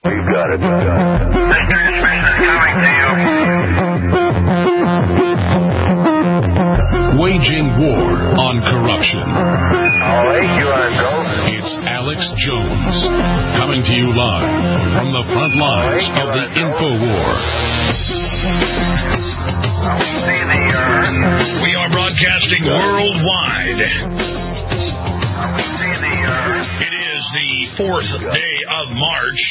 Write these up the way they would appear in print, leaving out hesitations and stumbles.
You got it. This transmission is coming to you. Waging war on corruption. All right, you are go. It's Alex Jones, coming to you live from the front lines of the info war. We are broadcasting worldwide. It is the 4th day of March,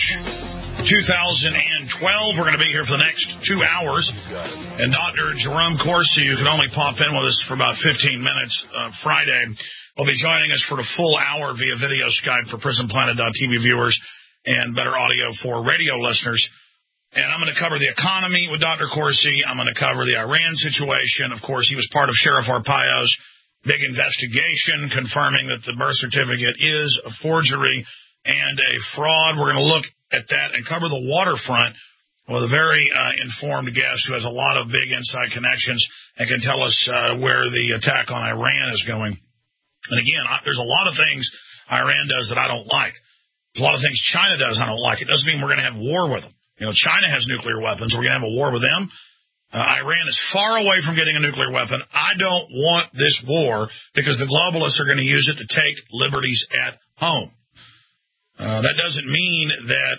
2012. We're going to be here for the next 2 hours. And Dr. Jerome Corsi, who can only pop in with us for about 15 minutes Friday, will be joining us for the full hour via video Skype for PrisonPlanet.tv viewers and better audio for radio listeners. And I'm going to cover the economy with Dr. Corsi. I'm going to cover the Iran situation. Of course, he was part of Sheriff Arpaio's big investigation confirming that the birth certificate is a forgery and a fraud. We're going to look at that and cover the waterfront with a very informed guest who has a lot of big inside connections and can tell us where the attack on Iran is going. And again, there's a lot of things Iran does that I don't like. There's a lot of things China does I don't like. It doesn't mean we're going to have war with them. You know, China has nuclear weapons. We're going to have a war with them. Iran is far away from getting a nuclear weapon. I don't want this war because the globalists are going to use it to take liberties at home. That doesn't mean that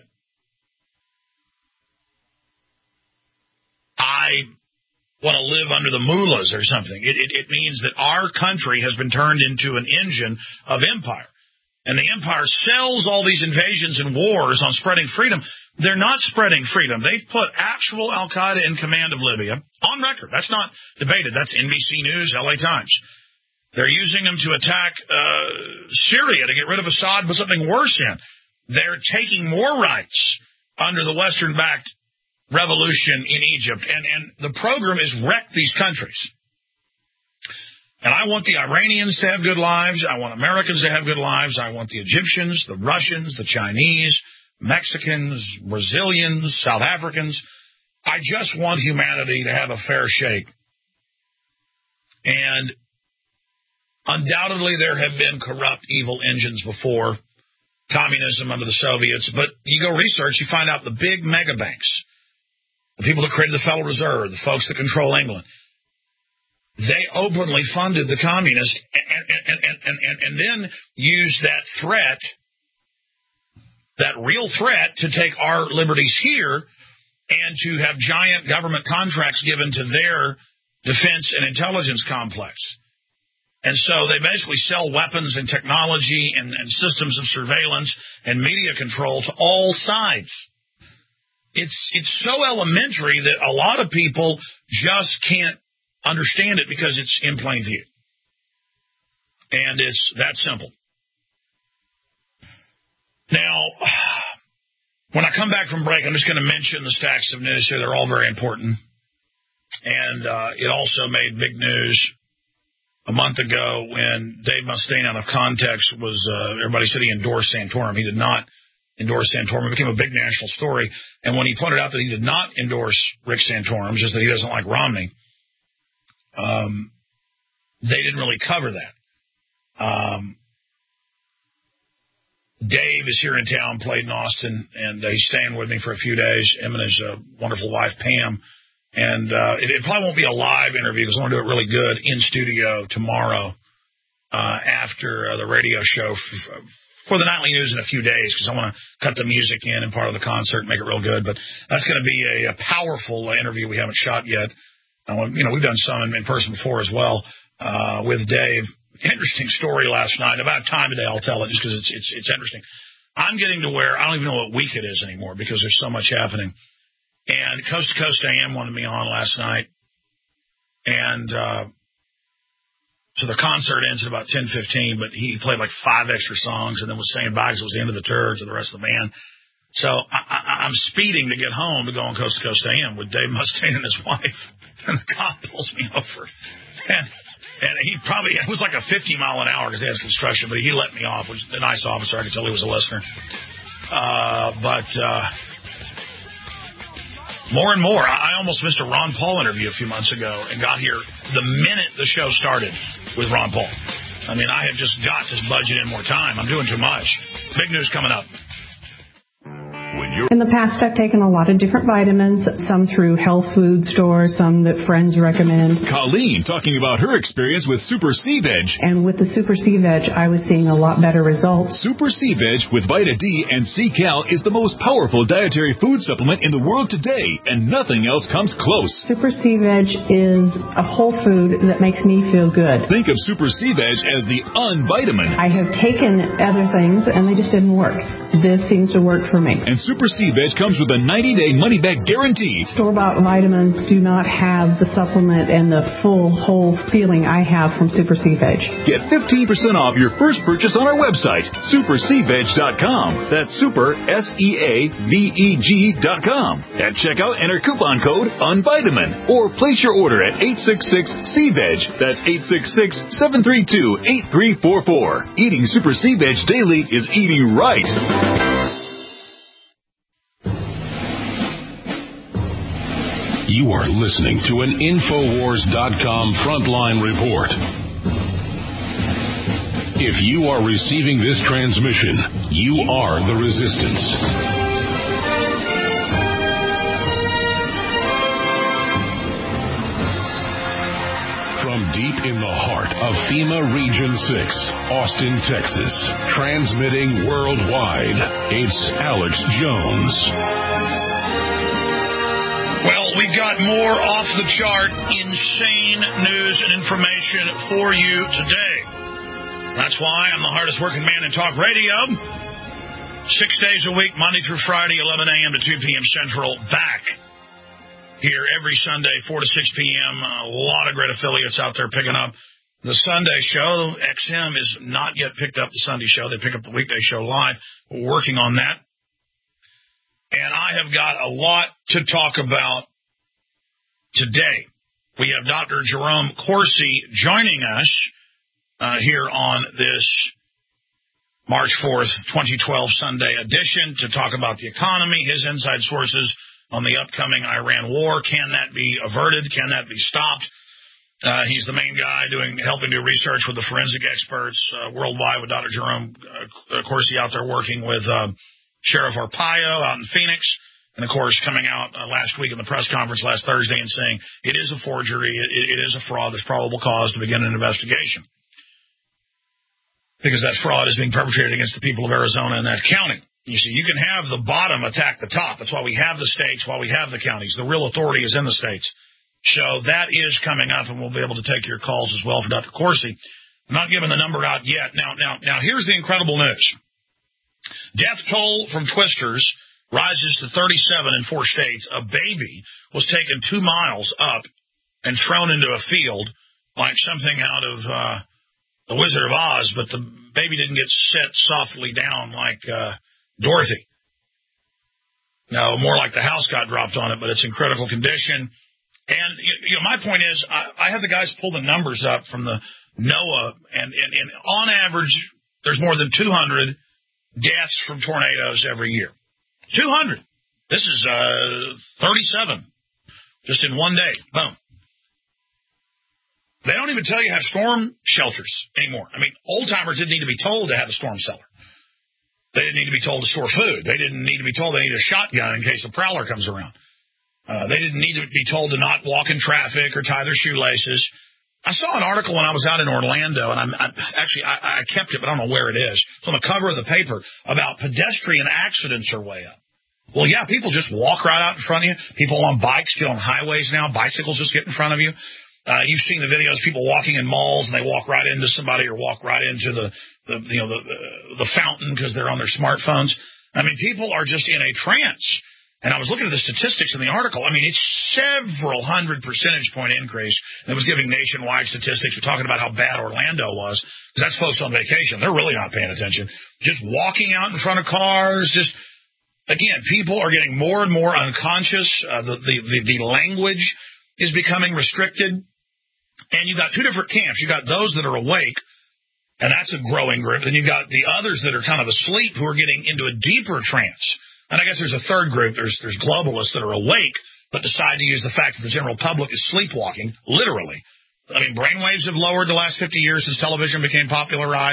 I want to live under the mullahs or something. It means that our country has been turned into an engine of empire. And the empire sells all these invasions and wars on spreading freedom. They're not spreading freedom. They've put actual al-Qaeda in command of Libya on record. That's not debated. That's NBC News, LA Times. They're using them to attack Syria to get rid of Assad, put something worse in. They're taking more rights under the Western-backed revolution in Egypt. And the program is wreck these countries. And I want the Iranians to have good lives. I want Americans to have good lives. I want the Egyptians, the Russians, the Chinese, Mexicans, Brazilians, South Africans. I just want humanity to have a fair shake. And undoubtedly there have been corrupt, evil engines before, communism under the Soviets. But you go research, you find out the big mega banks, the people that created the Federal Reserve, the folks that control England, they openly funded the communists and then used that threat, that real threat, to take our liberties here and to have giant government contracts given to their defense and intelligence complex. And so they basically sell weapons and technology and systems of surveillance and media control to all sides. It's so elementary that a lot of people just can't understand it because it's in plain view. And it's that simple. Now, when I come back from break, I'm just going to mention the stacks of news here. They're all very important. And it also made big news a month ago when Dave Mustaine, out of context, was everybody said he endorsed Santorum. He did not endorse Santorum. It became a big national story. And when he pointed out that he did not endorse Rick Santorum, just that he doesn't like Romney, they didn't really cover that. Dave is here in town, played in Austin, and he's staying with me for a few days, him and his wonderful wife, Pam. And it probably won't be a live interview because I want to do it really good in studio tomorrow after the radio show for the nightly news in a few days, because I want to cut the music in and part of the concert and make it real good. But that's going to be a powerful interview we haven't shot yet. We've done some in person before as well with Dave. Interesting story last night. About time today, I'll tell it just because it's interesting. I'm getting to where I don't even know what week it is anymore because there's so much happening. And Coast to Coast AM wanted me on last night. And so the concert ends at about 10:15, but he played like 5 extra songs and then was saying bye because it was the end of the tour to the rest of the band. So I'm speeding to get home to go on Coast to Coast AM with Dave Mustaine and his wife. And the cop pulls me over. And he probably, it was like a 50-mile-an-hour because he has construction, but he let me off, which is a nice officer. I could tell he was a listener. More and more, I almost missed a Ron Paul interview a few months ago and got here the minute the show started with Ron Paul. I mean, I have just got to budget in more time. I'm doing too much. Big news coming up. When In the past, I've taken a lot of different vitamins, some through health food stores, some that friends recommend. Colleen talking about her experience with Super C-Veg. And with the Super C-Veg, I was seeing a lot better results. Super C-Veg with Vita D and C-Cal is the most powerful dietary food supplement in the world today, and nothing else comes close. Super C-Veg is a whole food that makes me feel good. Think of Super C-Veg as the unvitamin. I have taken other things, and they just didn't work. This seems to work for me. And Super C-Veg comes with a 90-day money-back guarantee. Store-bought vitamins do not have the supplement and the full, whole feeling I have from Super C-Veg. Get 15% off your first purchase on our website, supercveg.com. That's super, SEAVEG.com. At checkout, enter coupon code UNVITAMIN or place your order at 866-C-VEG. That's 866-732-8344. Eating Super C-Veg daily is eating right. You are listening to an Infowars.com Frontline Report. If you are receiving this transmission, you are the resistance. From deep in the heart of FEMA Region 6, Austin, Texas, transmitting worldwide, it's Alex Jones. Well, we've got more off-the-chart, insane news and information for you today. That's why I'm the hardest-working man in talk radio. 6 days a week, Monday through Friday, 11 a.m. to 2 p.m. Central, back here every Sunday, 4 to 6 p.m. A lot of great affiliates out there picking up the Sunday show. XM is not yet picked up the Sunday show. They pick up the weekday show live. We're working on that. And I have got a lot to talk about today. We have Dr. Jerome Corsi joining us here on this March 4th, 2012 Sunday edition to talk about the economy, his inside sources on the upcoming Iran war. Can that be averted? Can that be stopped? He's the main guy helping do research with the forensic experts worldwide, with Dr. Jerome Corsi out there working with Sheriff Arpaio out in Phoenix. And, of course, coming out last week in the press conference last Thursday and saying it is a forgery, it is a fraud, there's probable cause to begin an investigation. Because that fraud is being perpetrated against the people of Arizona and that county. You see, you can have the bottom attack the top. That's why we have the states, why we have the counties. The real authority is in the states. So that is coming up, and we'll be able to take your calls as well for Dr. Corsi. I'm not giving the number out yet. Now, here's the incredible news. Death toll from twisters rises to 37 in 4 states. A baby was taken 2 miles up and thrown into a field like something out of The Wizard of Oz, but the baby didn't get set softly down like Dorothy. No, more like the house got dropped on it, but it's in critical condition. And my point is, I have the guys pull the numbers up from the NOAA, and on average, there's more than 200 deaths from tornadoes every year. 200. This is 37 just in one day. Boom. They don't even tell you have storm shelters anymore. I mean, old-timers didn't need to be told to have a storm cellar. They didn't need to be told to store food. They didn't need to be told they need a shotgun in case a prowler comes around. They didn't need to be told to not walk in traffic or tie their shoelaces. I saw an article when I was out in Orlando, and I kept it, but I don't know where it is. It's on the cover of the paper about pedestrian accidents are way up. Well, yeah, people just walk right out in front of you. People on bikes get on highways now. Bicycles just get in front of you. You've seen the videos, people walking in malls, and they walk right into somebody or walk right into the fountain because they're on their smartphones. I mean, people are just in a trance. And I was looking at the statistics in the article. I mean, it's several hundred percentage point increase. And it was giving nationwide statistics. We're talking about how bad Orlando was, because that's folks on vacation. They're really not paying attention. Just walking out in front of cars, again, people are getting more and more unconscious. The language is becoming restricted. And you've got 2 different camps. You've got those that are awake, and that's a growing group. Then you've got the others that are kind of asleep who are getting into a deeper trance. And I guess there's a third group. There's globalists that are awake but decide to use the fact that the general public is sleepwalking, literally. I mean, brainwaves have lowered the last 50 years since television became popularized.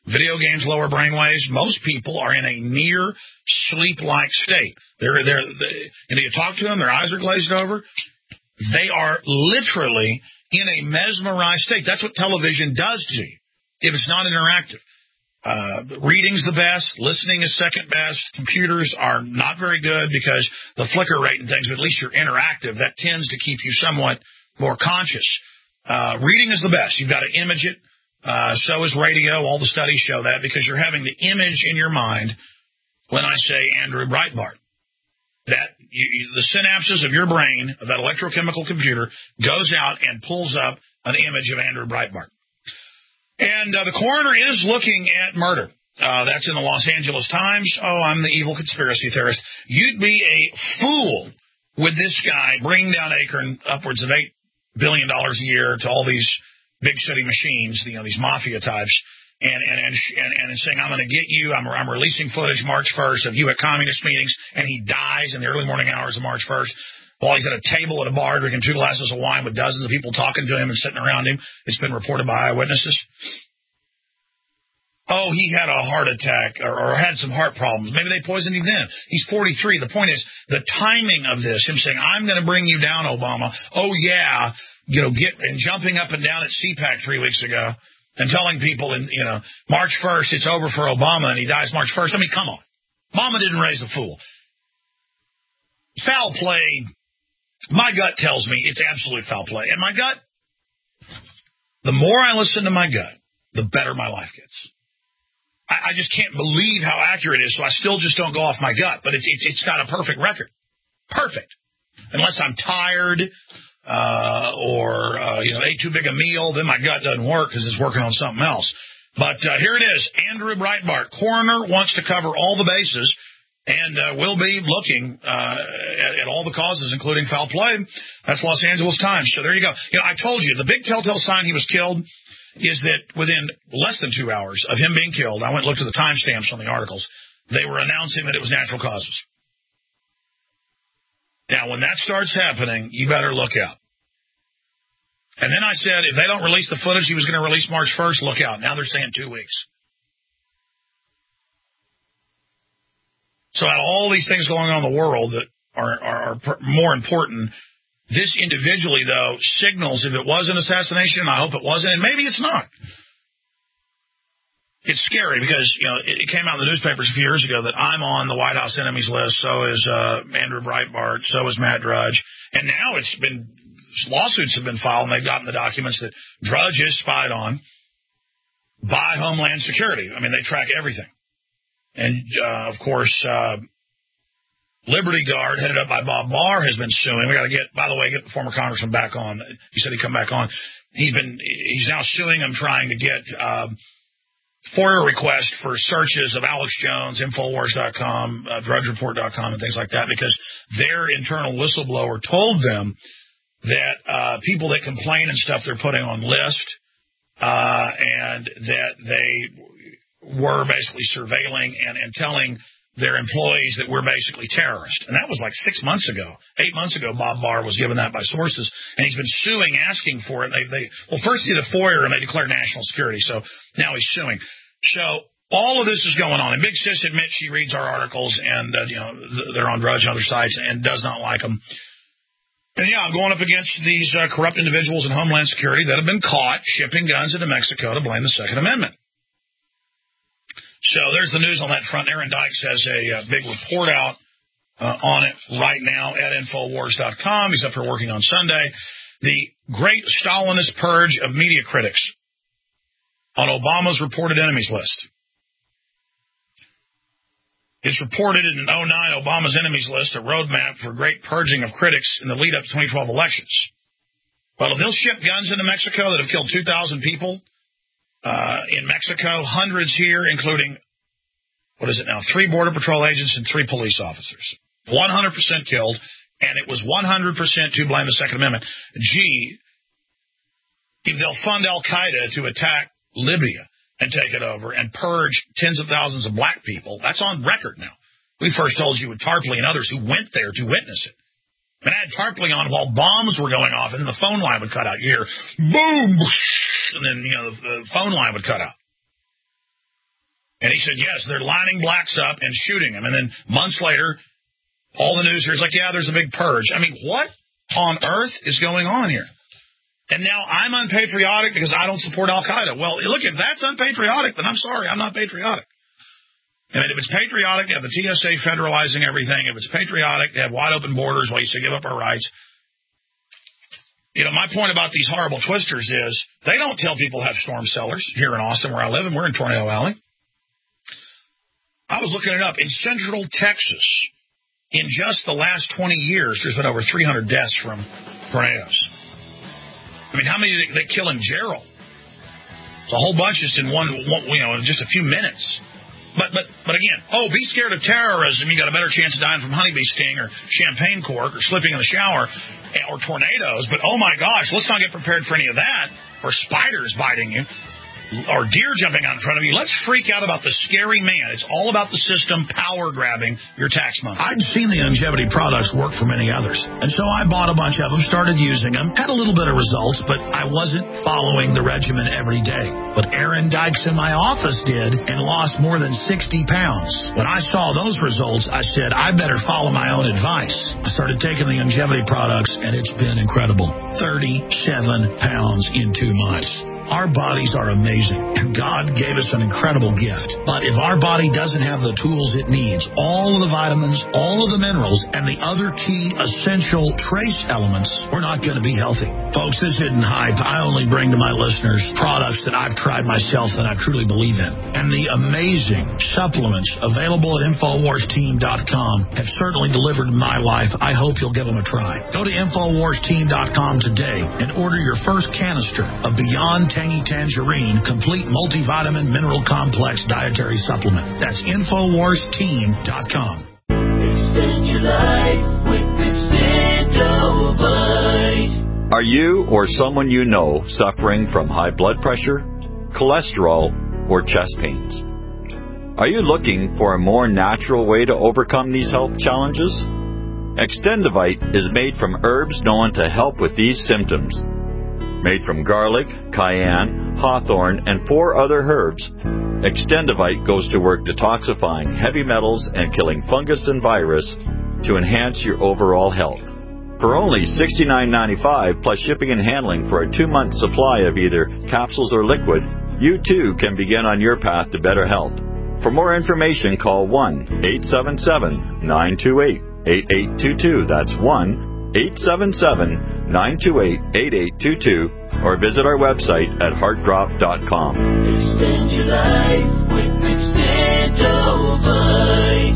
Video games lower brain waves. Most people are in a near sleep-like state. You talk to them, their eyes are glazed over. They are literally in a mesmerized state. That's what television does to you if it's not interactive. Reading's the best. Listening is second best. Computers are not very good because the flicker rate and things, but at least you're interactive. That tends to keep you somewhat more conscious. Reading is the best. You've got to image it. So is radio. All the studies show that because you're having the image in your mind when I say Andrew Breitbart. That the synapses of your brain, of that electrochemical computer, goes out and pulls up an image of Andrew Breitbart. And the coroner is looking at murder. That's in the Los Angeles Times. Oh, I'm the evil conspiracy theorist. You'd be a fool with this guy bringing down Akron upwards of $8 billion a year to all these big city machines, these mafia types, and saying, I'm going to get you, I'm releasing footage March 1st of you at communist meetings, and he dies in the early morning hours of March 1st while he's at a table at a bar drinking 2 glasses of wine with dozens of people talking to him and sitting around him. It's been reported by eyewitnesses. Oh, he had a heart attack or had some heart problems. Maybe they poisoned him then. He's 43. The point is the timing of this, him saying, I'm going to bring you down, Obama. Oh, yeah, jumping up and down at CPAC 3 weeks ago and telling people, March 1st, it's over for Obama and he dies March 1st. I mean, come on. Mama didn't raise a fool. Foul play. My gut tells me it's absolute foul play. And my gut, the more I listen to my gut, the better my life gets. I just can't believe how accurate it is, so I still just don't go off my gut. But it's got a perfect record. Perfect. Unless I'm tired or ate too big a meal, then my gut doesn't work because it's working on something else. But here it is. Andrew Breitbart, coroner, wants to cover all the bases. And we'll be looking at all the causes, including foul play. That's Los Angeles Times. So there you go. I told you, the big telltale sign he was killed is that within less than 2 hours of him being killed, I went and looked at the timestamps on the articles, they were announcing that it was natural causes. Now, when that starts happening, you better look out. And then I said, if they don't release the footage he was going to release March 1st, look out. Now they're saying 2 weeks. So out of all these things going on in the world that are more important, this individually, though, signals if it was an assassination, I hope it wasn't, and maybe it's not. It's scary because, it came out in the newspapers a few years ago that I'm on the White House enemies list, so is Andrew Breitbart, so is Matt Drudge, and now lawsuits have been filed, and they've gotten the documents that Drudge is spied on by Homeland Security. I mean, they track everything. And, of course, Liberty Guard, headed up by Bob Barr, has been suing. We got to get the former congressman back on. He said he'd come back on. He's now suing him, trying to get FOIA requests for searches of Alex Jones, Infowars.com, DrudgeReport.com, and things like that, because their internal whistleblower told them that people that complain and stuff they're putting on list, and that they were basically surveilling and telling their employees that we're basically terrorists. And that was like 6 months ago. 8 months ago, Bob Barr was given that by sources, and he's been suing, asking for it. First he did a FOIA, and they declared national security, so now he's suing. So all of this is going on, and Big Sis admits she reads our articles, and they're on Drudge and other sites, and does not like them. And I'm going up against these corrupt individuals in Homeland Security that have been caught shipping guns into Mexico to blame the Second Amendment. So there's the news on that front. Aaron Dykes has a big report out on it right now at Infowars.com. He's up here working on Sunday. The great Stalinist purge of media critics on Obama's reported enemies list. It's reported in 2009 Obama's enemies list, a roadmap for great purging of critics in the lead-up to 2012 elections. Well, they'll ship guns into Mexico that have killed 2,000 people. In Mexico, hundreds here, including, 3 Border Patrol agents and 3 police officers. 100% killed, and it was 100% to blame the Second Amendment. If they'll fund Al-Qaeda to attack Libya and take it over and purge tens of thousands of black people, that's on record now. We first told you with Tarpley and others who went there to witness it. And I had Tarpley on while bombs were going off, and then the phone line would cut out. You hear, boom, and then, the phone line would cut out. And he said, yes, they're lining blacks up and shooting them. And then months later, all the news here is like, yeah, there's a big purge. I mean, what on earth is going on here? And now I'm unpatriotic because I don't support Al-Qaeda. Well, look, if that's unpatriotic, then I'm sorry, I'm not patriotic. I mean, if it's patriotic to have the TSA federalizing everything, if it's patriotic to have wide open borders while you say give up our rights, you know, my point about these horrible twisters is they don't tell people to have storm cellars here in Austin where I live, and we're in Tornado Alley. I was looking it up. In Central Texas, in just the last 20 years, there's been over 300 deaths from tornadoes. I mean, how many did they kill in Gerald? It's a whole bunch just in just a few minutes. But again, be scared of terrorism. You got a better chance of dying from honeybee sting or champagne cork or slipping in the shower or tornadoes. But oh my gosh, let's not get prepared for any of that, or spiders biting you, or deer jumping out in front of you. Let's freak out about the scary man. It's all about the system power grabbing your tax money. I'd seen the longevity products work for many others, and so I bought a bunch of them, started using them, had a little bit of results, but I wasn't following the regimen every day. But Aaron Dykes in my office did, and lost more than 60 pounds. When I saw those results, I said, I better follow my own advice. I started taking the longevity products, and it's been incredible. 37 pounds in 2 months. Our bodies are amazing, and God gave us an incredible gift. But if our body doesn't have the tools it needs, all of the vitamins, all of the minerals, and the other key essential trace elements, we're not going to be healthy. Folks, this isn't hype. I only bring to my listeners products that I've tried myself and I truly believe in. And the amazing supplements available at InfoWarsTeam.com have certainly delivered in my life. I hope you'll give them a try. Go to InfoWarsTeam.com today and order your first canister of Beyond Tangy Tangerine Complete Multivitamin Mineral Complex Dietary Supplement. That's InfoWarsTeam.com. Extend your life with Extendovite. Are you or someone you know suffering from high blood pressure, cholesterol, or chest pains? Are you looking for a more natural way to overcome these health challenges? Extendovite is made from herbs known to help with these symptoms. Made from garlic, cayenne, hawthorn, and 4 other herbs, Extendovite goes to work detoxifying heavy metals and killing fungus and virus to enhance your overall health. For only $69.95 plus shipping and handling for a 2-month supply of either capsules or liquid, you too can begin on your path to better health. For more information, call 1-877-928-8822. That's 1-877-928-8822, or visit our website at heartdrop.com. Extend your life with Extendovite.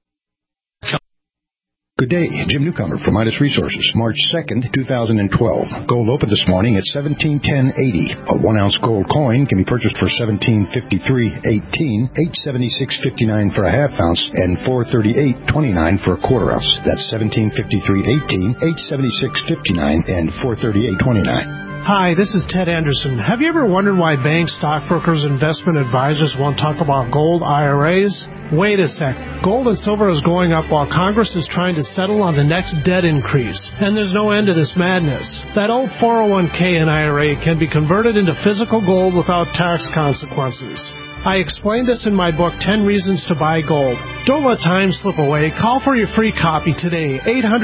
Good day, Jim Newcomer from Midas Resources, March 2nd, 2012. Gold opened this morning at $17.1080. A 1-ounce gold coin can be purchased for $17.53.18, $876.59 for a half ounce, and $438.29 for a quarter ounce. That's $17.53.18, $876.59, and $438.29. Hi, this is Ted Anderson. Have you ever wondered why banks, stockbrokers, investment advisors won't talk about gold IRAs? Wait a sec. Gold and silver is going up while Congress is trying to settle on the next debt increase. And there's no end to this madness. That old 401k and IRA can be converted into physical gold without tax consequences. I explained this in my book, 10 Reasons to Buy Gold. Don't let time slip away. Call for your free copy today,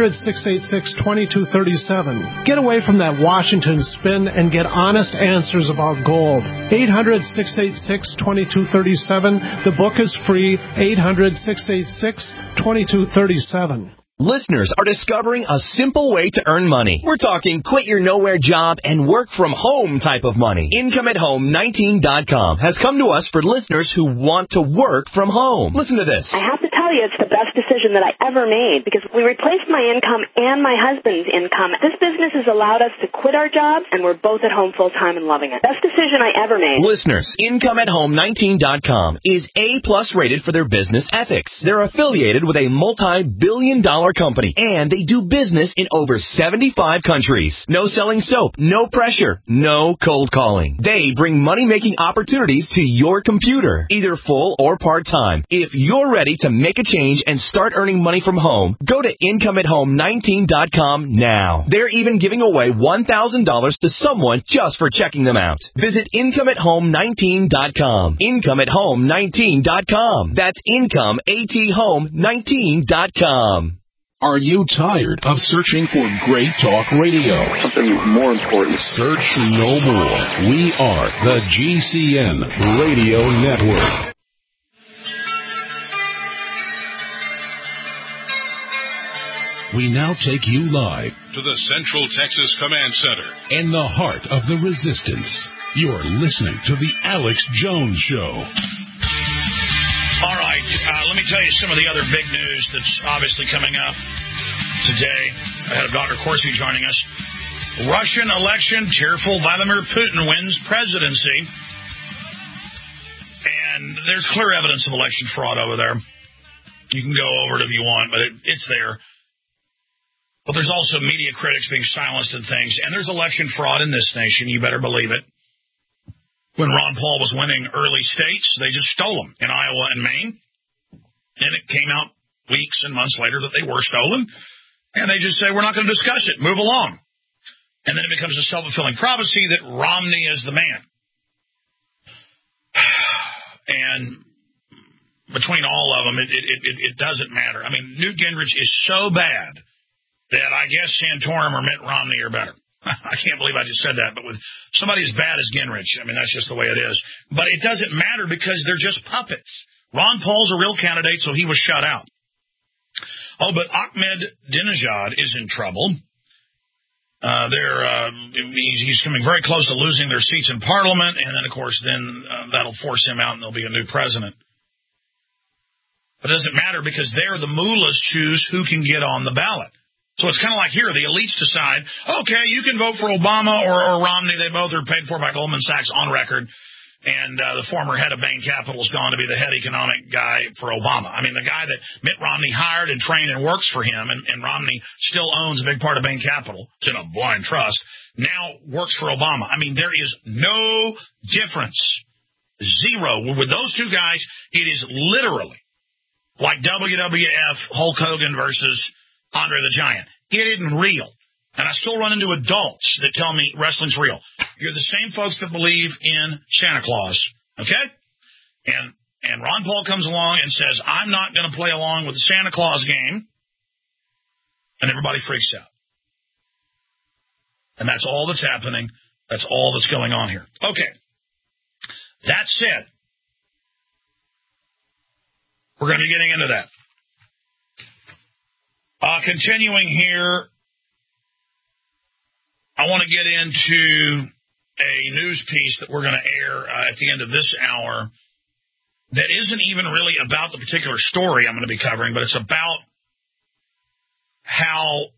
800-686-2237. Get away from that Washington spin and get honest answers about gold. 800-686-2237. The book is free, 800-686-2237. Listeners are discovering a simple way to earn money. We're talking quit your nowhere job and work from home type of money. IncomeAtHome19.com has come to us for listeners who want to work from home. Listen to this. I have to tell you, it's the best decision that I ever made because we replaced my income and my husband's income. This business has allowed us to quit our jobs, and we're both at home full time and loving it. Best decision I ever made. Listeners, IncomeAtHome19.com is A+ rated for their business ethics. They're affiliated with a multi-billion-dollar company, and they do business in over 75 countries. No selling soap, no pressure, no cold calling. They bring money-making opportunities to your computer, either full or part-time. If you're ready to make make a change and start earning money from home, go to IncomeAtHome19.com now. They're even giving away $1,000 to someone just for checking them out. Visit IncomeAtHome19.com. IncomeAtHome19.com. That's IncomeAtHome19.com. Are you tired of searching for great talk radio? Something more important. Search no more. We are the GCN Radio Network. We now take you live to the Central Texas Command Center in the heart of the resistance. You're listening to the Alex Jones Show. All right, let me tell you some of the other big news that's obviously coming up today. Ahead of Dr. Corsi joining us. Russian election, tearful Vladimir Putin wins presidency. And there's clear evidence of election fraud over there. You can go over it if you want, but it's there. But there's also media critics being silenced and things. And there's election fraud in this nation. You better believe it. When Ron Paul was winning early states, they just stole them in Iowa and Maine. And it came out weeks and months later that they were stolen. And they just say, we're not going to discuss it. Move along. And then it becomes a self-fulfilling prophecy that Romney is the man. And between all of them, it doesn't matter. I mean, Newt Gingrich is so bad that I guess Santorum or Mitt Romney are better. I can't believe I just said that, but with somebody as bad as Gingrich, I mean, that's just the way it is. But it doesn't matter because they're just puppets. Ron Paul's a real candidate, so he was shut out. Oh, but Ahmadinejad is in trouble. He's coming very close to losing their seats in Parliament, and then, of course, that'll force him out, and there'll be a new president. But it doesn't matter because there the mullahs choose who can get on the ballot. So it's kind of like here, the elites decide, okay, you can vote for Obama or Romney. They both are paid for by Goldman Sachs on record. And the former head of Bain Capital is gone to be the head economic guy for Obama. I mean, the guy that Mitt Romney hired and trained and works for him, and Romney still owns a big part of Bain Capital. It's in a blind trust. Now works for Obama. I mean, there is no difference. Zero. With those two guys, it is literally like WWF Hulk Hogan versus Andre the Giant. It isn't real. And I still run into adults that tell me wrestling's real. You're the same folks that believe in Santa Claus, okay? And Ron Paul comes along and says, I'm not going to play along with the Santa Claus game. And everybody freaks out. And that's all that's happening. That's all that's going on here. Okay. That said, we're going to be getting into that. Continuing here, I want to get into a news piece that we're going to air at the end of this hour that isn't even really about the particular story I'm going to be covering, but it's about how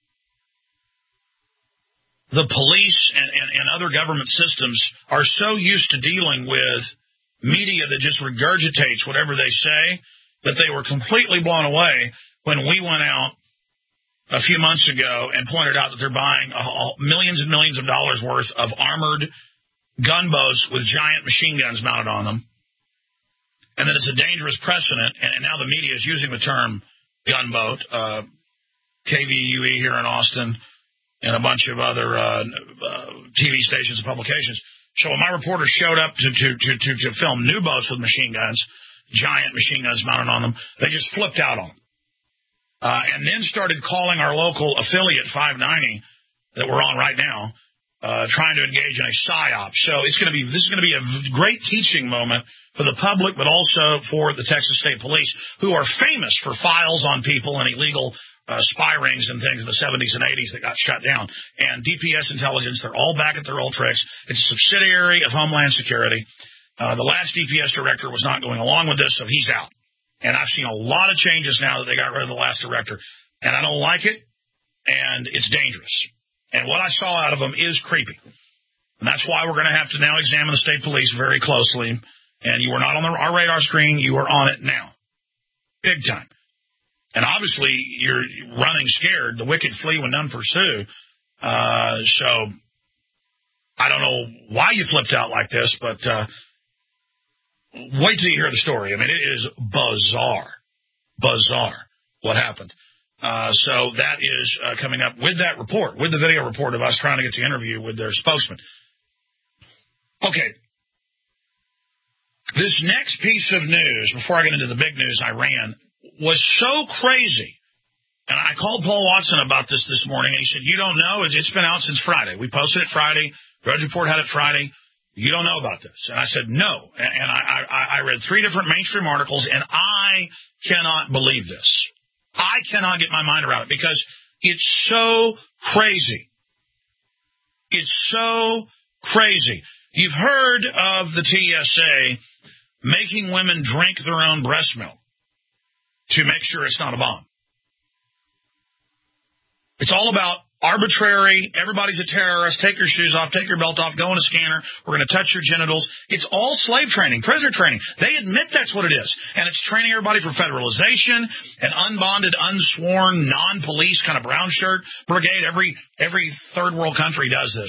the police and other government systems are so used to dealing with media that just regurgitates whatever they say that they were completely blown away when we went out a few months ago and pointed out that they're buying millions and millions of dollars worth of armored gunboats with giant machine guns mounted on them, and that it's a dangerous precedent, and now the media is using the term gunboat, KVUE here in Austin, and a bunch of other TV stations and publications. So when my reporters showed up to film new boats with machine guns, giant machine guns mounted on them, they just flipped out on them. And then started calling our local affiliate 590 that we're on right now, trying to engage in a psyop. So this is going to be a great teaching moment for the public, but also for the Texas State Police, who are famous for files on people and illegal spy rings and things in the 70s and 80s that got shut down. And DPS intelligence, they're all back at their old tricks. It's a subsidiary of Homeland Security. The last DPS director was not going along with this, so he's out. And I've seen a lot of changes now that they got rid of the last director. And I don't like it, and it's dangerous. And what I saw out of them is creepy. And that's why we're going to have to now examine the state police very closely. And you were not on our radar screen. You are on it now. Big time. And obviously, you're running scared. The wicked flee when none pursue. So I don't know why you flipped out like this, but wait till you hear the story. I mean, it is bizarre. bizarre what happened. So that is coming up with that report, with the video report of us trying to get the interview with their spokesman. Okay. This next piece of news, before I get into the big news, Iran, was so crazy. And I called Paul Watson about this morning, and he said, you don't know? It's been out since Friday. We posted it Friday. Drudge Report had it Friday. You don't know about this. And I said, no. And I read 3 different mainstream articles, and I cannot believe this. I cannot get my mind around it because it's so crazy. It's so crazy. You've heard of the TSA making women drink their own breast milk to make sure it's not a bomb. It's all about arbitrary, everybody's a terrorist, take your shoes off, take your belt off, go in a scanner, we're going to touch your genitals. It's all slave training, prisoner training. They admit that's what it is. And it's training everybody for federalization, an unbonded, unsworn, non-police kind of brown shirt brigade. Every third world country does this.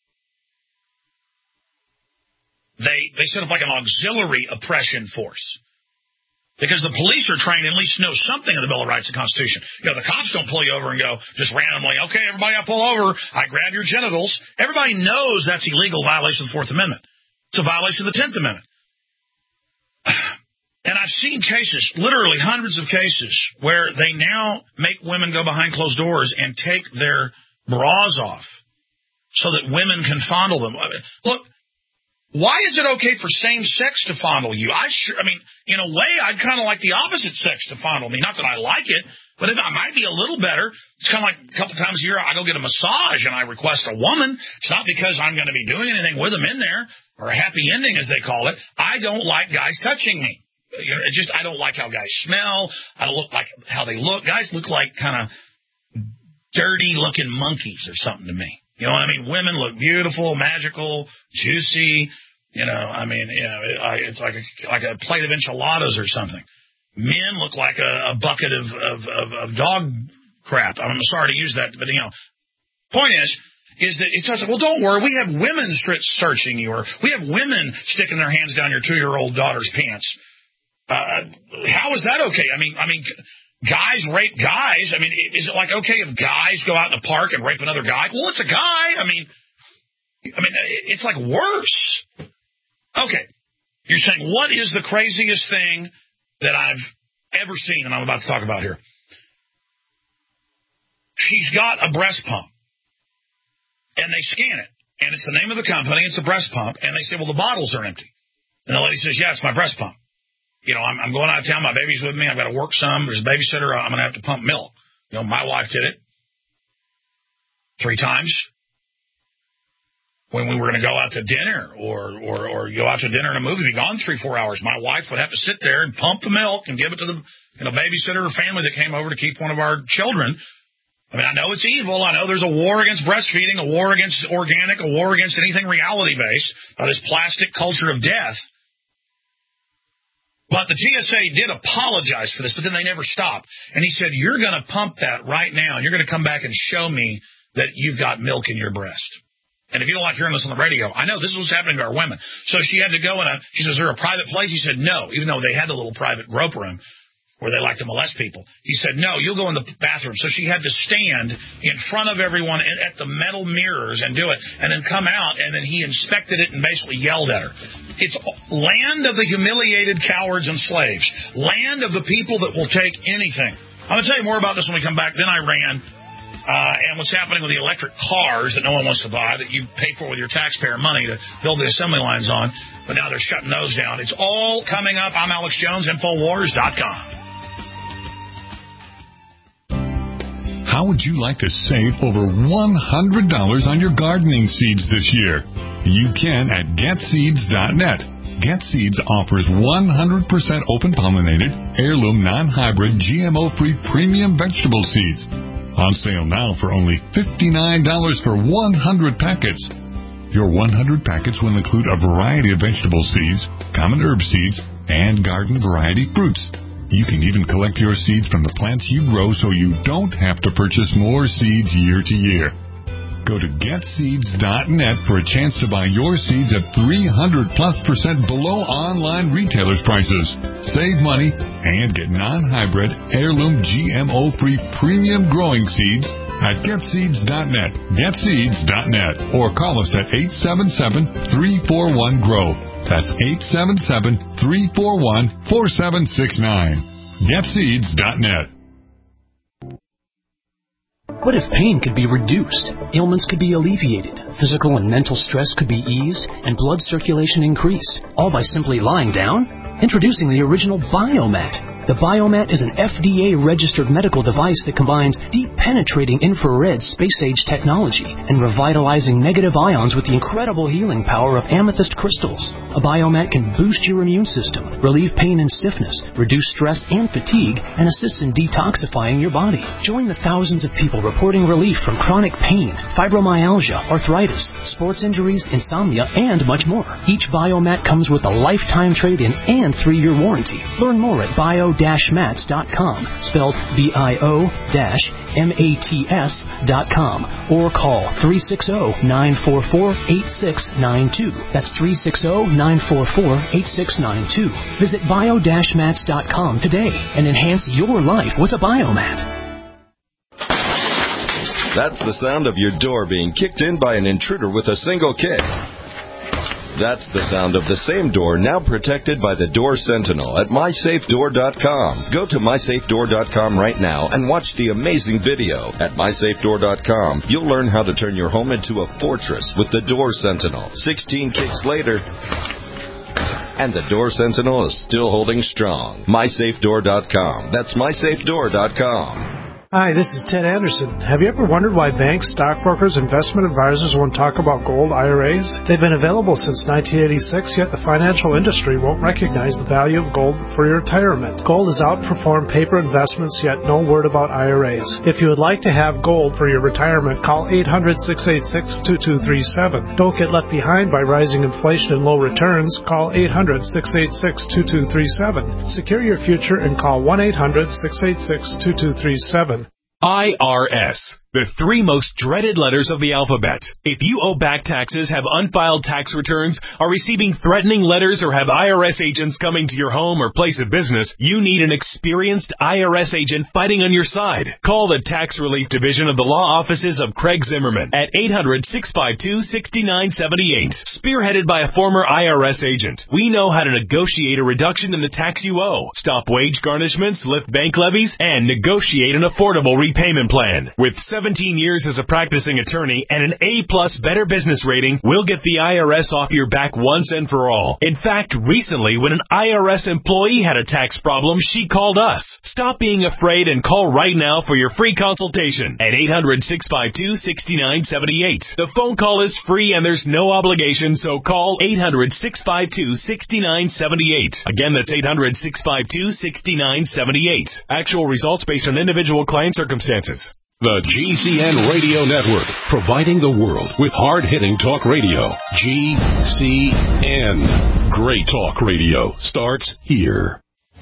They set up like an auxiliary oppression force. Because the police are trained to at least know something of the Bill of Rights and Constitution. You know, the cops don't pull you over and go just randomly, okay, everybody I pull over, I grab your genitals. Everybody knows that's illegal, violation of the 4th Amendment. It's a violation of the 10th Amendment. And I've seen cases, literally hundreds of cases, where they now make women go behind closed doors and take their bras off so that women can fondle them. Look, why is it okay for same sex to fondle you? I mean, in a way, I'd kind of like the opposite sex to fondle me. Not that I like it, but it might be a little better. It's kind of like a couple times a year I go get a massage and I request a woman. It's not because I'm going to be doing anything with them in there, or a happy ending as they call it. I don't like guys touching me. You know, I don't like how guys smell. I don't like how they look. Guys look like kind of dirty-looking monkeys or something to me. You know what I mean? Women look beautiful, magical, juicy. You know, I mean, you know, it's like a plate of enchiladas or something. Men look like a bucket of dog crap. I'm sorry to use that, but, you know, point is that it's just, well, don't worry. We have women searching you, or we have women sticking their hands down your 2-year-old daughter's pants. How is that okay? I mean, guys rape guys. I mean, is it like okay if guys go out in the park and rape another guy? Well, it's a guy. I mean, it's like worse. Okay. You're saying, what is the craziest thing that I've ever seen and I'm about to talk about here? She's got a breast pump. And they scan it. And it's the name of the company. It's a breast pump. And they say, well, the bottles are empty. And the lady says, yeah, it's my breast pump. You know, I'm going out of town. My baby's with me. I've got to work some. There's a babysitter. I'm going to have to pump milk. You know, my wife did it 3 times when we were going to go out to dinner or go out to dinner and a movie. Be gone 3-4 hours. My wife would have to sit there and pump the milk and give it to the babysitter or family that came over to keep one of our children. I mean, I know it's evil. I know there's a war against breastfeeding, a war against organic, a war against anything reality-based, this plastic culture of death. But the TSA did apologize for this, but then they never stopped. And he said, you're going to pump that right now, and you're going to come back and show me that you've got milk in your breast. And if you don't like hearing this on the radio, I know this is what's happening to our women. So she had to go she says, is there a private place? He said, no, even though they had the little private grope room where they like to molest people. He said, no, you'll go in the bathroom. So she had to stand in front of everyone at the metal mirrors and do it, and then come out, and then he inspected it and basically yelled at her. It's land of the humiliated cowards and slaves, land of the people that will take anything. I'm going to tell you more about this when we come back. Then Iran, and what's happening with the electric cars that no one wants to buy, that you pay for with your taxpayer money to build the assembly lines on, but now they're shutting those down. It's all coming up. I'm Alex Jones, Infowars.com. How would you like to save over $100 on your gardening seeds this year? You can at GetSeeds.net. GetSeeds offers 100% open-pollinated, heirloom, non-hybrid, GMO-free premium vegetable seeds. On sale now for only $59 for 100 packets. Your 100 packets will include a variety of vegetable seeds, common herb seeds, and garden variety fruits. You can even collect your seeds from the plants you grow so you don't have to purchase more seeds year to year. Go to GetSeeds.net for a chance to buy your seeds at 300+% below online retailers' prices. Save money and get non-hybrid, heirloom, GMO-free premium growing seeds at GetSeeds.net. GetSeeds.net. Or call us at 877-341-GROW. That's 877-341-4769. GetSeeds.net. What if pain could be reduced, ailments could be alleviated, physical and mental stress could be eased, and blood circulation increased, all by simply lying down? Introducing the original Biomat. The Biomat is an FDA-registered medical device that combines deep-penetrating infrared space-age technology and revitalizing negative ions with the incredible healing power of amethyst crystals. A Biomat can boost your immune system, relieve pain and stiffness, reduce stress and fatigue, and assists in detoxifying your body. Join the thousands of people reporting relief from chronic pain, fibromyalgia, arthritis, sports injuries, insomnia, and much more. Each Biomat comes with a lifetime trade-in and 3-year warranty. Learn more at bio-mats.com, spelled bio-mats.com, or call 360-944-8692. That's 360-944-8692. Visit bio-mats.com today and enhance your life with a Biomat. That's the sound of your door being kicked in by an intruder with a single kick. That's the sound of the same door now protected by the Door Sentinel at MySafeDoor.com. Go to MySafeDoor.com right now and watch the amazing video. At MySafeDoor.com, you'll learn how to turn your home into a fortress with the Door Sentinel. 16 kicks later, and the Door Sentinel is still holding strong. MySafeDoor.com. That's MySafeDoor.com. Hi, this is Ted Anderson. Have you ever wondered why banks, stockbrokers, investment advisors won't talk about gold IRAs? They've been available since 1986, yet the financial industry won't recognize the value of gold for your retirement. Gold has outperformed paper investments, yet no word about IRAs. If you would like to have gold for your retirement, call 800-686-2237. Don't get left behind by rising inflation and low returns. Call 800-686-2237. Secure your future and call 1-800-686-2237. IRS, the 3 most dreaded letters of the alphabet. If you owe back taxes, have unfiled tax returns, are receiving threatening letters, or have IRS agents coming to your home or place of business, you need an experienced IRS agent fighting on your side. Call the Tax Relief Division of the Law Offices of Craig Zimmerman at 800-652-6978. Spearheaded by a former IRS agent, we know how to negotiate a reduction in the tax you owe, stop wage garnishments, lift bank levies, and negotiate an affordable repayment plan. With 17 years as a practicing attorney and an A-plus Better Business rating, we'll get the IRS off your back once and for all. In fact, recently, when an IRS employee had a tax problem, she called us. Stop being afraid and call right now for your free consultation at 800-652-6978. The phone call is free and there's no obligation, so call 800-652-6978. Again, that's 800-652-6978. Actual results based on individual client circumstances. The GCN Radio Network, providing the world with hard-hitting talk radio. GCN. Great talk radio starts here.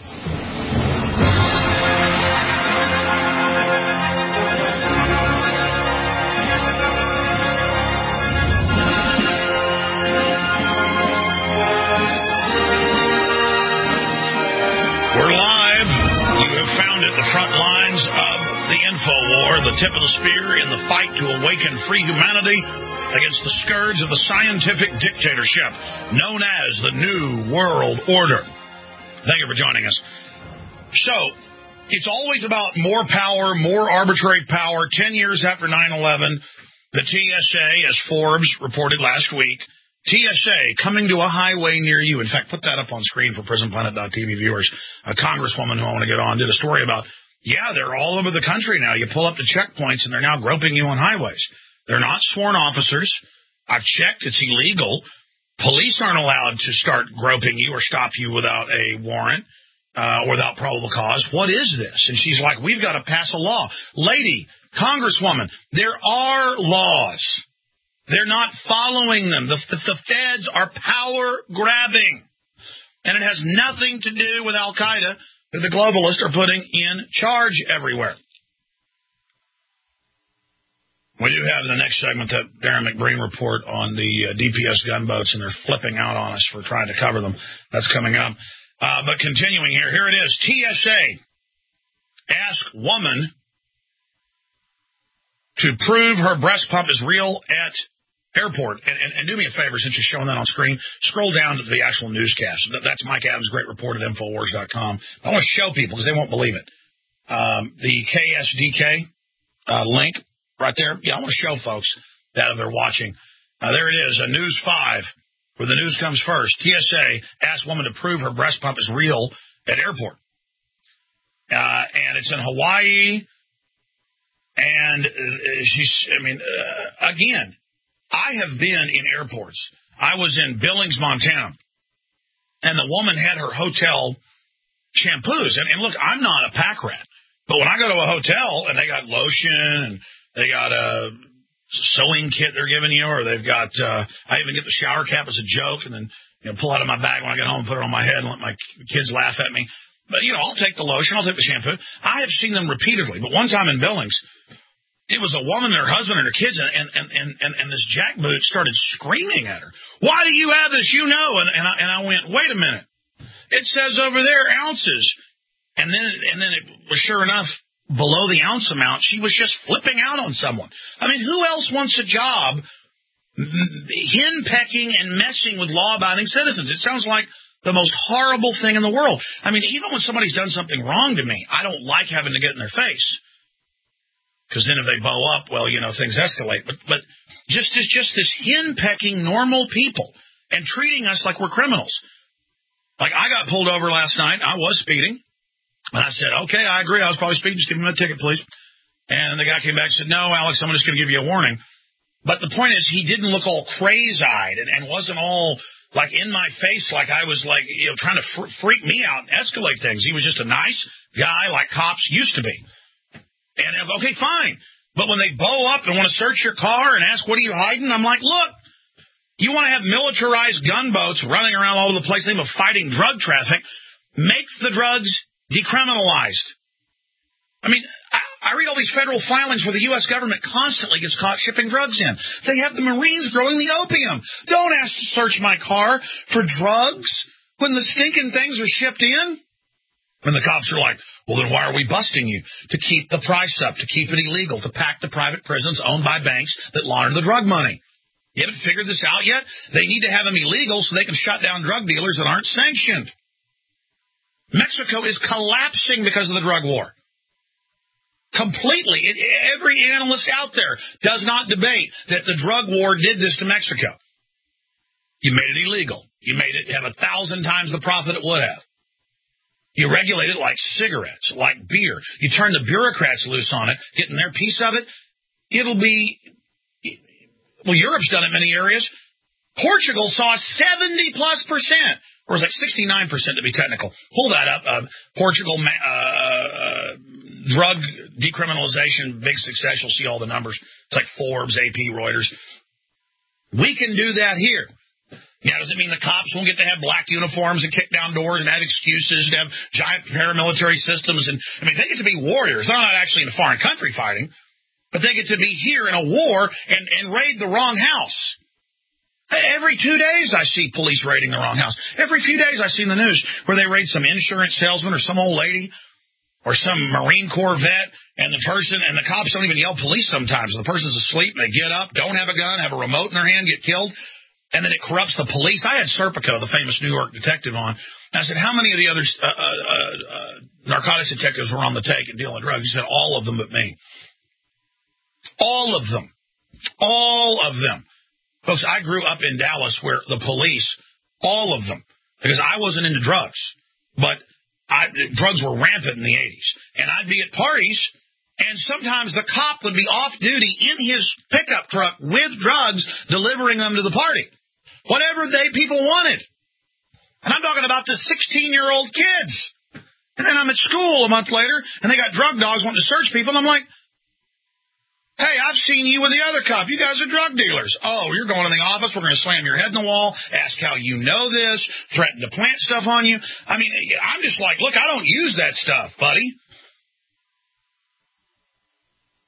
We're live. You have found it, the front lines of the info war, the tip of the spear in the fight to awaken free humanity against the scourge of the scientific dictatorship known as the New World Order. Thank you for joining us. So, it's always about more power, more arbitrary power. 10 years after 9/11, the TSA, as Forbes reported last week, TSA coming to a highway near you. In fact, put that up on screen for PrisonPlanet.tv viewers. A congresswoman who I want to get on did a story about, yeah, they're all over the country now. You pull up to checkpoints and they're now groping you on highways. They're not sworn officers. I've checked. It's illegal. Police aren't allowed to start groping you or stop you without a warrant or without probable cause. What is this? And she's like, we've got to pass a law. Lady, congresswoman, there are laws. They're not following them. The feds are power grabbing. And it has nothing to do with Al-Qaeda, who the globalists are putting in charge everywhere. We do have in the next segment that Darren McBreen report on the DPS gunboats, and they're flipping out on us for trying to cover them. That's coming up. But continuing here it is. TSA ask woman to prove her breast pump is real at airport. And do me a favor, since you're showing that on screen, scroll down to the actual newscast. That's Mike Adams' great report at Infowars.com. I want to show people because they won't believe it. The KSDK link right there. Yeah, I want to show folks that if they're watching. There it is, News 5, where the news comes first. TSA asks woman to prove her breast pump is real at airport. And it's in Hawaii. And again, I have been in airports. I was in Billings, Montana, and the woman had her hotel shampoos. And look, I'm not a pack rat, but when I go to a hotel and they got lotion and they got a sewing kit they're giving you, or they've got, I even get the shower cap as a joke and then pull out of my bag when I get home and put it on my head and let my kids laugh at me. But, I'll take the lotion, I'll take the shampoo. I have seen them repeatedly, but one time in Billings, it was a woman and her husband and her kids, and this jackboot started screaming at her. Why do you have this? And I went, wait a minute. It says over there ounces. And then it was sure enough, below the ounce amount, she was just flipping out on someone. I mean, who else wants a job henpecking and messing with law-abiding citizens? It sounds like the most horrible thing in the world. I mean, even when somebody's done something wrong to me, I don't like having to get in their face. Because then if they bow up, well, things escalate. But just this henpecking normal people and treating us like we're criminals. Like, I got pulled over last night. I was speeding. And I said, okay, I agree. I was probably speeding. Just give me my ticket, please. And the guy came back and said, no, Alex, I'm just going to give you a warning. But the point is, he didn't look all crazy-eyed and wasn't all, like, in my face like I was, like, trying to freak me out and escalate things. He was just a nice guy like cops used to be. And, okay, fine. But when they bow up and want to search your car and ask, what are you hiding? I'm like, look, you want to have militarized gunboats running around all over the place, of fighting drug traffic, make the drugs decriminalized. I mean, I read all these federal filings where the U.S. government constantly gets caught shipping drugs in. They have the Marines growing the opium. Don't ask to search my car for drugs when the stinking things are shipped in. And the cops are like, well, then why are we busting you? To keep the price up, to keep it illegal, to pack the private prisons owned by banks that launder the drug money. You haven't figured this out yet? They need to have them illegal so they can shut down drug dealers that aren't sanctioned. Mexico is collapsing because of the drug war. Completely. Every analyst out there does not debate that the drug war did this to Mexico. You made it illegal. You made it have 1,000 times the profit it would have. You regulate it like cigarettes, like beer. You turn the bureaucrats loose on it, getting their piece of it. It'll be, well, Europe's done it in many areas. Portugal saw 70+%, or was that 69% to be technical? Pull that up. Portugal drug decriminalization, big success. You'll see all the numbers. It's like Forbes, AP, Reuters. We can do that here. Now, does it mean the cops won't get to have black uniforms and kick down doors and have excuses and have giant paramilitary systems? And they get to be warriors. They're not actually in a foreign country fighting, but they get to be here in a war and raid the wrong house. Every 2 days I see police raiding the wrong house. Every few days I see in the news where they raid some insurance salesman or some old lady or some Marine Corps vet, and the cops don't even yell police sometimes. The person's asleep, they get up, don't have a gun, have a remote in their hand, get killed. And then it corrupts the police. I had Serpico, the famous New York detective, on. And I said, how many of the other narcotics detectives were on the take and dealing with drugs? He said, all of them but me. All of them. All of them. Folks, I grew up in Dallas where the police, all of them, because I wasn't into drugs, but drugs were rampant in the 80s. And I'd be at parties, and sometimes the cop would be off duty in his pickup truck with drugs, delivering them to the party. Whatever people wanted. And I'm talking about the 16-year-old kids. And then I'm at school a month later, and they got drug dogs wanting to search people, and I'm like, hey, I've seen you with the other cop. You guys are drug dealers. Oh, you're going to the office. We're going to slam your head in the wall, ask how you know this, threaten to plant stuff on you. I mean, I'm just like, look, I don't use that stuff, buddy. I don't know.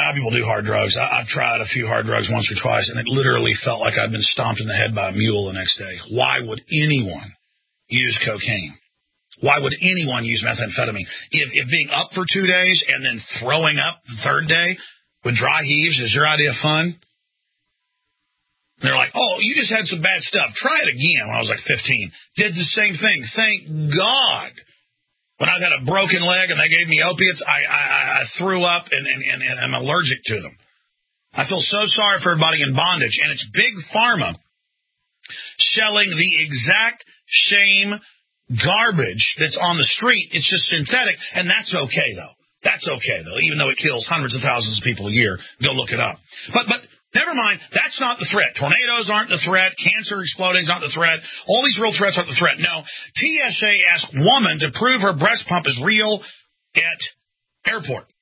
lot of people do hard drugs. I've tried a few hard drugs once or twice, and it literally felt like I'd been stomped in the head by a mule the next day. Why would anyone use cocaine? Why would anyone use methamphetamine? If being up for 2 days and then throwing up the third day with dry heaves is your idea of fun? And they're like, oh, you just had some bad stuff. Try it again when I was like 15. Did the same thing. Thank God. When I had a broken leg and they gave me opiates, I threw up and I'm allergic to them. I feel so sorry for everybody in bondage. And it's Big Pharma selling the exact same garbage that's on the street. It's just synthetic, and that's okay, though. That's okay, though, even though it kills hundreds of thousands of people a year. Go look it up. But never mind, that's not the threat. Tornadoes aren't the threat. Cancer exploding is not the threat. All these real threats aren't the threat. No, TSA asked woman to prove her breast pump is real at airport.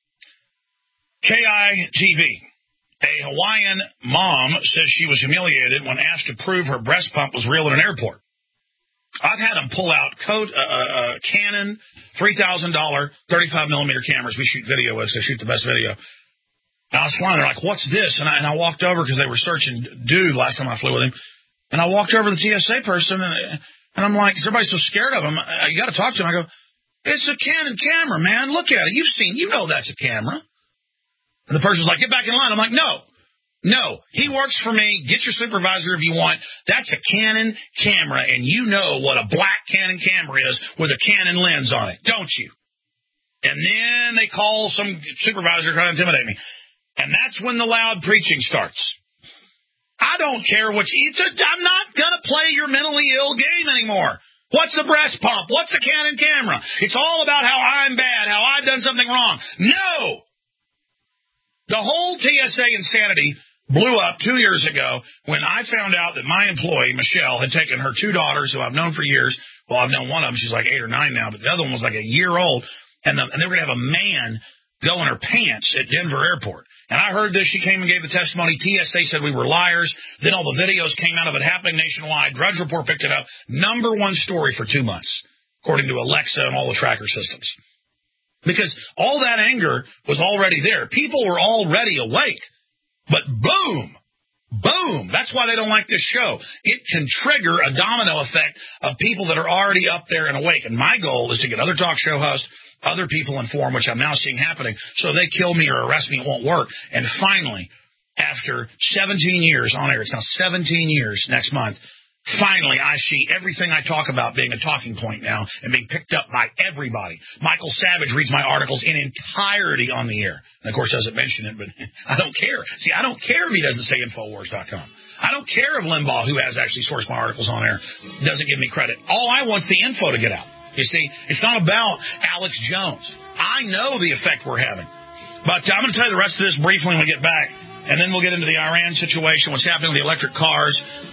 KITV. A Hawaiian mom says she was humiliated when asked to prove her breast pump was real at an airport. I've had them pull out Canon $3,000 35mm cameras we shoot video with. They shoot the best video. And I was flying. They're like, what's this? And I walked over because they were searching Dude last time I flew with him. And I walked over to the TSA person, and I'm like, everybody's so scared of him. You got to talk to him. I go, it's a Canon camera, man. Look at it. You know that's a camera. And the person's like, get back in line. I'm like, no, he works for me. Get your supervisor if you want. That's a Canon camera, and you know what a black Canon camera is with a Canon lens on it, don't you? And then they call some supervisor trying to intimidate me. And that's when the loud preaching starts. I don't care what I'm not going to play your mentally ill game anymore. What's a breast pump? What's a Canon camera? It's all about how I'm bad, how I've done something wrong. No! The whole TSA insanity blew up 2 years ago when I found out that my employee, Michelle, had taken her 2 daughters, who I've known for years. Well, I've known one of them. She's like 8 or 9 now, but the other one was like a year old. And they were going to have a man go in her pants at Denver Airport. And I heard this. She came and gave the testimony. TSA said we were liars. Then all the videos came out of it happening nationwide. Drudge Report picked it up. #1 story for 2 months, according to Alexa and all the tracker systems. Because all that anger was already there. People were already awake. But boom, that's why they don't like this show. It can trigger a domino effect of people that are already up there and awake. And my goal is to get other talk show hosts, other people informed, which I'm now seeing happening, so they kill me or arrest me, it won't work. And finally, after 17 years on air, it's now 17 years next month, finally, I see everything I talk about being a talking point now and being picked up by everybody. Michael Savage reads my articles in entirety on the air. And, of course, doesn't mention it, but I don't care. See, I don't care if he doesn't say Infowars.com. I don't care if Limbaugh, who has actually sourced my articles on air, doesn't give me credit. All I want is the info to get out. You see, it's not about Alex Jones. I know the effect we're having. But I'm going to tell you the rest of this briefly when we get back, and then we'll get into the Iran situation, what's happening with the electric cars.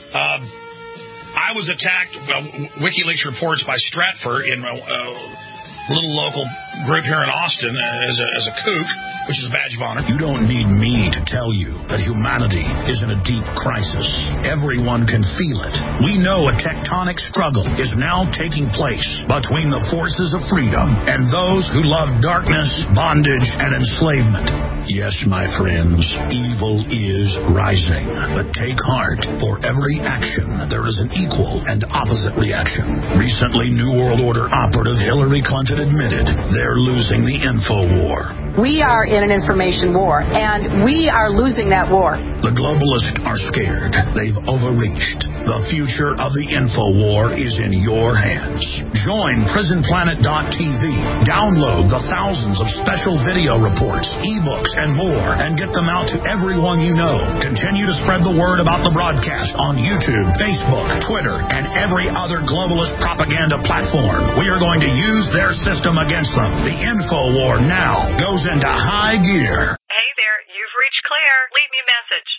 I was attacked, WikiLeaks reports, by Stratfor in a little local group here in Austin as a kook, which is a badge of honor. You don't need me to tell you that humanity is in a deep crisis. Everyone can feel it. We know a tectonic struggle is now taking place between the forces of freedom and those who love darkness, bondage, and enslavement. Yes, my friends, evil is rising. But take heart. For every action, there is an equal and opposite reaction. Recently, New World Order operative Hillary Clinton admitted they're losing the info war. We are in an information war, and we are losing that war. The globalists are scared. They've overreached. The future of the info war is in your hands. Join PrisonPlanet.tv. Download the thousands of special video reports, ebooks, and more, and get them out to everyone you know. Continue to spread the word about the broadcast on YouTube, Facebook, Twitter, and every other globalist propaganda platform. We are going to use their system against them. The info war now goes into high gear. Hey there, you've reached Claire. Leave me a message.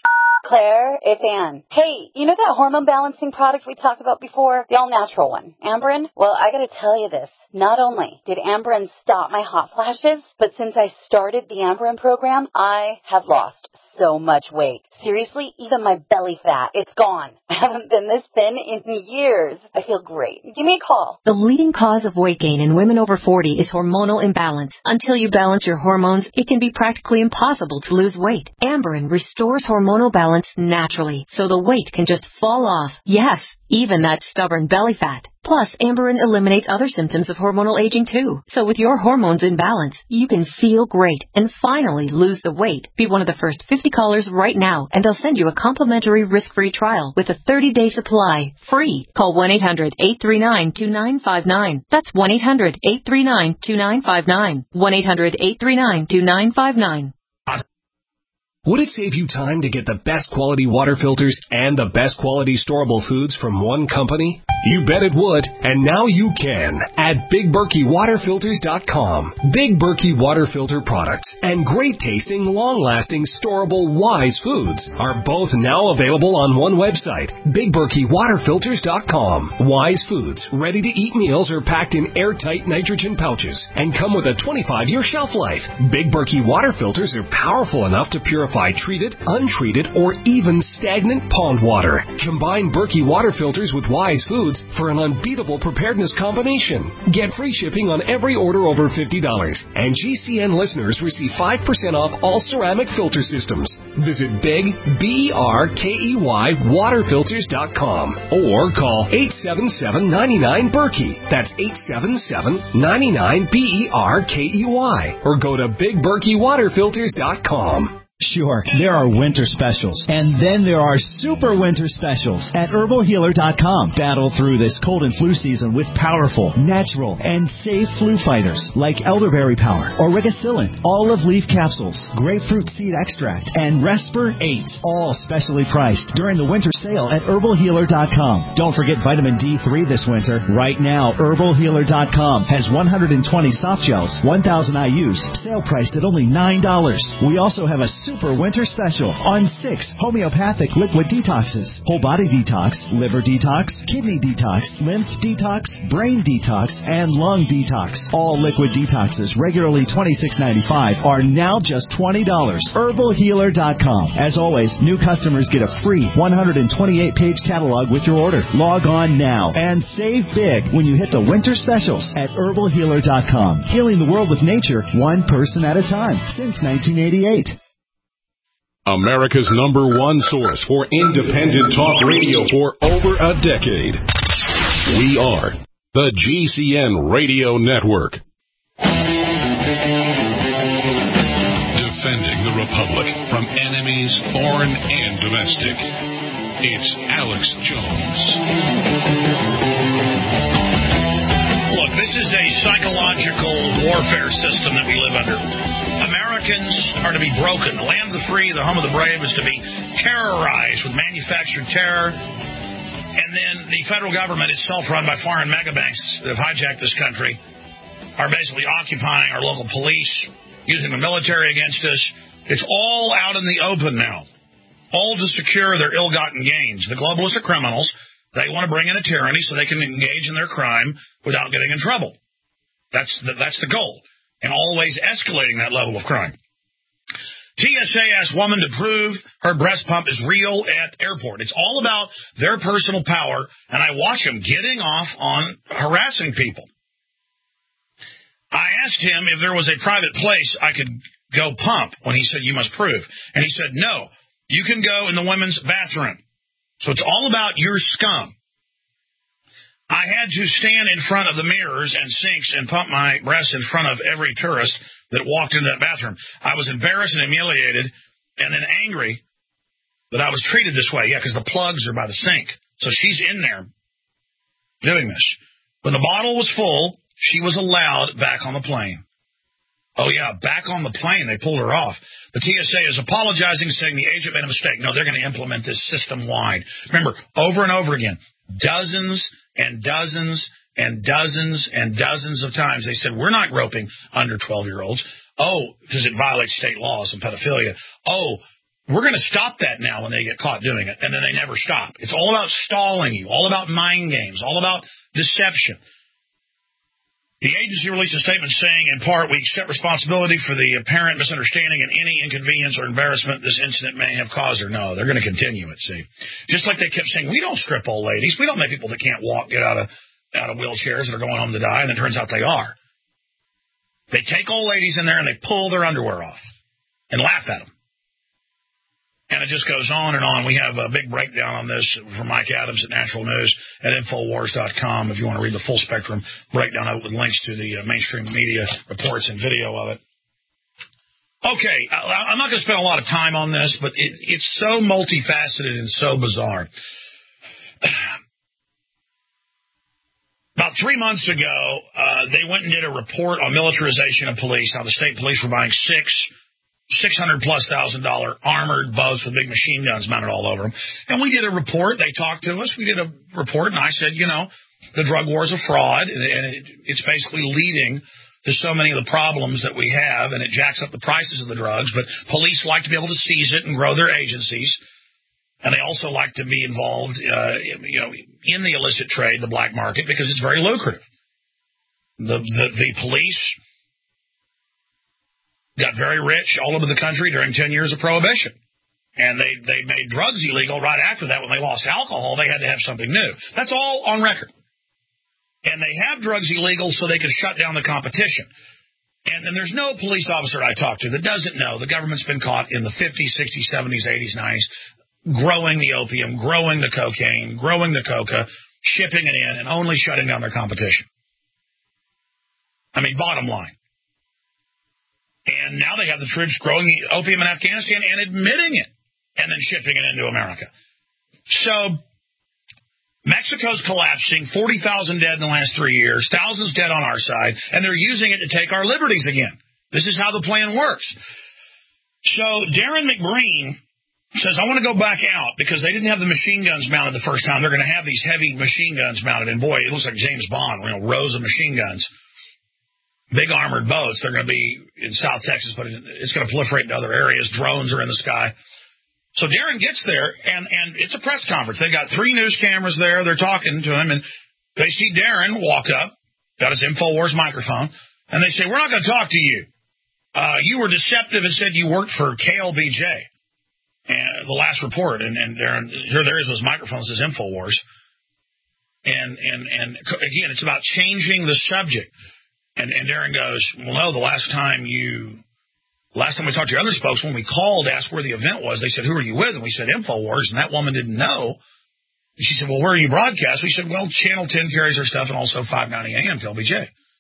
Claire, it's Ann. Hey, you know that hormone balancing product we talked about before? The all-natural one, Amberen? Well, I gotta tell you this. Not only did Amberen stop my hot flashes, but since I started the Amberen program, I have lost so much weight. Seriously, even my belly fat, it's gone. I haven't been this thin in years. I feel great. Give me a call. The leading cause of weight gain in women over 40 is hormonal imbalance. Until you balance your hormones, it can be practically impossible to lose weight. Amberen restores hormonal balance naturally, so the weight can just fall off. Yes, even that stubborn belly fat. Plus, Amberen eliminates other symptoms of hormonal aging too. So with your hormones in balance, you can feel great and finally lose the weight. Be one of the first 50 callers right now, and they'll send you a complimentary risk-free trial with a 30-day supply, free. Call 1-800-839-2959. That's 1-800-839-2959. 1-800-839-2959. Would it save you time to get the best quality water filters and the best quality storable foods from one company? You bet it would, and now you can at BigBerkeyWaterFilters.com. Big Berkey Water Filter products and great-tasting, long-lasting, storable Wise foods are both now available on one website, BigBerkeyWaterFilters.com. Wise foods, ready-to-eat meals are packed in airtight nitrogen pouches and come with a 25-year shelf life. Big Berkey Water Filters are powerful enough to purify treated, untreated, or even stagnant pond water. Combine Berkey Water Filters with Wise foods for an unbeatable preparedness combination. Get free shipping on every order over $50. And GCN listeners receive 5% off all ceramic filter systems. Visit Big, BERKEY, waterfilters.com or call 877-99-BERKEY. That's 877-99-BERKEY. Or go to BigBerkeyWaterFilters.com. Sure, there are winter specials, and then there are super winter specials at HerbalHealer.com. Battle through this cold and flu season with powerful, natural, and safe flu fighters like Elderberry Power, Origacillin, olive leaf capsules, grapefruit seed extract, and Resper 8, all specially priced during the winter sale at HerbalHealer.com. Don't forget vitamin D3 this winter. Right now, HerbalHealer.com has 120 soft gels, 1,000 IUs, sale priced at only $9. We also have a super winter special on 6 homeopathic liquid detoxes: whole body detox, liver detox, kidney detox, lymph detox, brain detox, and lung detox. All liquid detoxes, regularly $26.95, are now just $20. HerbalHealer.com. As always, new customers get a free 128-page catalog with your order. Log on now and save big when you hit the winter specials at HerbalHealer.com. Healing the world with nature, one person at a time, since 1988. America's #1 source for independent talk radio for over a decade. We are the GCN Radio Network. Defending the Republic from enemies, foreign and domestic. It's Alex Jones. Look, this is a psychological warfare system that we live under. Americans are to be broken. The land of the free, the home of the brave, is to be terrorized with manufactured terror. And then the federal government itself, run by foreign megabanks that have hijacked this country, are basically occupying our local police, using the military against us. It's all out in the open now, all to secure their ill-gotten gains. The globalists are criminals. They want to bring in a tyranny so they can engage in their crime without getting in trouble. That's the goal. And always escalating that level of crime. TSA asks woman to prove her breast pump is real at airport. It's all about their personal power, and I watch them getting off on harassing people. I asked him if there was a private place I could go pump when he said, you must prove. And he said, no, you can go in the women's bathroom. So it's all about your scum. I had to stand in front of the mirrors and sinks and pump my breasts in front of every tourist that walked into that bathroom. I was embarrassed and humiliated and then angry that I was treated this way. Yeah, because the plugs are by the sink. So she's in there doing this. When the bottle was full, she was allowed back on the plane. Oh, yeah, back on the plane. They pulled her off. The TSA is apologizing, saying the agent made a mistake. No, they're going to implement this system-wide. Remember, over and over again, dozens and dozens and dozens and dozens of times they said, we're not groping under 12-year-olds. Oh, because it violates state laws and pedophilia. Oh, We're going to stop that now when they get caught doing it, and then they never stop. It's all about stalling you, all about mind games, all about deception. The agency released a statement saying, in part, we accept responsibility for the apparent misunderstanding and any inconvenience or embarrassment this incident may have caused her. No, they're going to continue it, see. Just like they kept saying, we don't strip old ladies. We don't make people that can't walk get out of wheelchairs that are going home to die, and it turns out they are. They take old ladies in there and they pull their underwear off and laugh at them. And it just goes on and on. We have a big breakdown on this from Mike Adams at Natural News at Infowars.com if you want to read the full spectrum breakdown of it with links to the mainstream media reports and video of it. Okay, I'm not going to spend a lot of time on this, but it's so multifaceted and so bizarre. About 3 months ago, they went and did a report on militarization of police, how the state police were buying $600,000+ armored boats with big machine guns mounted all over them. And we did a report. They talked to us. We did a report, and I said, the drug war is a fraud, and it's basically leading to so many of the problems that we have, and it jacks up the prices of the drugs. But police like to be able to seize it and grow their agencies, and they also like to be involved, in the illicit trade, the black market, because it's very lucrative. The police got very rich all over the country during 10 years of prohibition. And they made drugs illegal right after that. When they lost alcohol, they had to have something new. That's all on record. And they have drugs illegal so they can shut down the competition. And then there's no police officer I talk to that doesn't know the government's been caught in the 50s, 60s, 70s, 80s, 90s, growing the opium, growing the cocaine, growing the coca, shipping it in, and only shutting down their competition. I mean, bottom line. And now they have the troops growing opium in Afghanistan and admitting it, and then shipping it into America. So Mexico's collapsing, 40,000 dead in the last 3 years, thousands dead on our side, and they're using it to take our liberties again. This is how the plan works. So Darren McBreen says, I want to go back out because they didn't have the machine guns mounted the first time. They're going to have these heavy machine guns mounted, and boy, it looks like James Bond, rows of machine guns. Big armored boats. They're going to be in South Texas, but it's going to proliferate into other areas. Drones are in the sky. So Darren gets there, and it's a press conference. They've got 3 news cameras there. They're talking to him, and they see Darren walk up, got his InfoWars microphone, and they say, we're not going to talk to you. You were deceptive and said you worked for KLBJ. And the last report, and Darren, here there is his microphone, says InfoWars. And again, it's about changing the subject. And Darren goes, well, no, the last time we talked to your other spokes, when we called to ask where the event was, they said, who are you with? And we said, InfoWars, and that woman didn't know. And she said, well, where are you broadcast? We said, well, Channel 10 carries our stuff, and also 590 AM, KLBJ.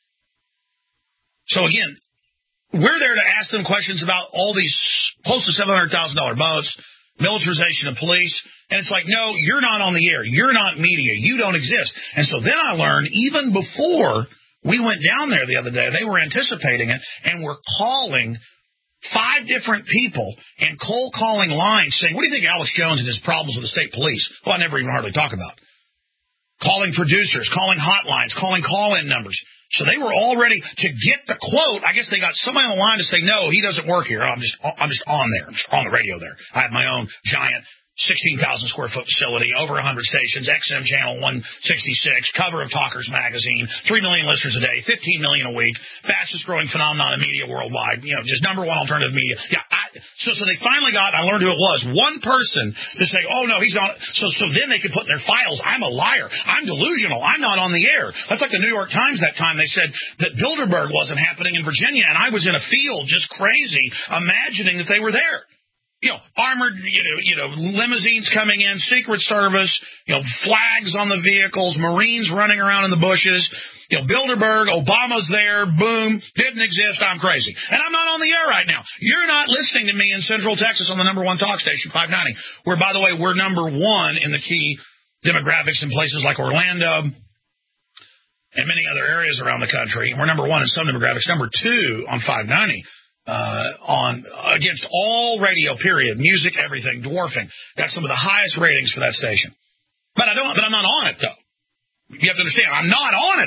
So again, we're there to ask them questions about all these close to $700,000 boats, militarization of police, and it's like, no, you're not on the air. You're not media. You don't exist. And so then I learned, even before we went down there the other day, they were anticipating it, and were calling 5 different people and cold calling lines saying, what do you think Alex Jones and his problems with the state police? Well, I never even hardly talk about. Calling producers, calling hotlines, calling call-in numbers. So they were all ready to get the quote. I guess they got somebody on the line to say, no, he doesn't work here. I'm just on there. I'm just on the radio there. I have my own giant 16,000 square foot facility, over 100 stations, XM channel 166, cover of Talkers magazine, 3 million listeners a day, 15 million a week, fastest growing phenomenon in media worldwide, just number 1 alternative media. Yeah, so they finally got, I learned who it was, one person to say, oh no, he's not. So then they could put in their files, I'm a liar, I'm delusional, I'm not on the air. That's like the New York Times that time. They said that Bilderberg wasn't happening in Virginia, and I was in a field just crazy, imagining that they were there. Armored, limousines coming in, Secret Service, flags on the vehicles, Marines running around in the bushes, Bilderberg, Obama's there, boom, didn't exist, I'm crazy. And I'm not on the air right now. You're not listening to me in Central Texas on the number 1 talk station, 590, where, by the way, we're number 1 in the key demographics in places like Orlando and many other areas around the country. And we're number 1 in some demographics, number 2 on 590. Against all radio, period, music, everything, dwarfing. Got some of the highest ratings for that station. But I'm not on it, though. You have to understand, I'm not on it, though.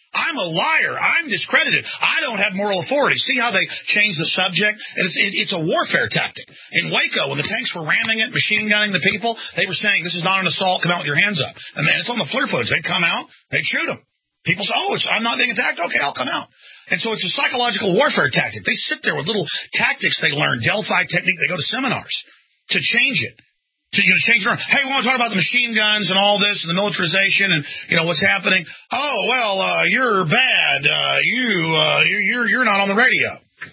I'm a liar. I'm discredited. I don't have moral authority. See how they changed the subject? And it's a warfare tactic. In Waco, when the tanks were ramming it, machine gunning the people, they were saying, this is not an assault, come out with your hands up. And then it's on the FLIR footage. They'd come out, they'd shoot them. People say, I'm not being attacked? Okay, I'll come out. And so it's a psychological warfare tactic. They sit there with little tactics they learn, Delphi technique. They go to seminars to change it. So you're going to change it around. Hey, we want to talk about the machine guns and all this and the militarization and, what's happening. Oh, well, you're bad. You're not on the radio.